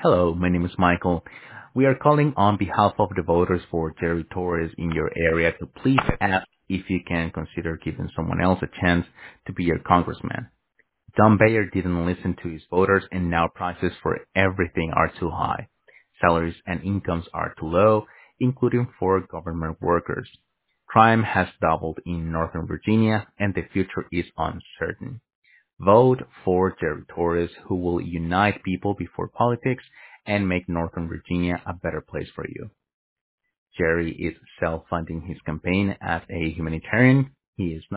Hello, my name is Michael. We are calling on behalf of the voters for Jerry Torres in your area to please ask if you can consider giving someone else a chance to be your congressman. Don Bayer didn't listen to his voters and now prices for everything are too high. Salaries and incomes are too low, including for government workers. Crime has doubled in Northern Virginia and the future is uncertain. Vote for Jerry Torres, who will unite people before politics and make Northern Virginia a better place for you. Jerry is self-funding his campaign as a humanitarian. He is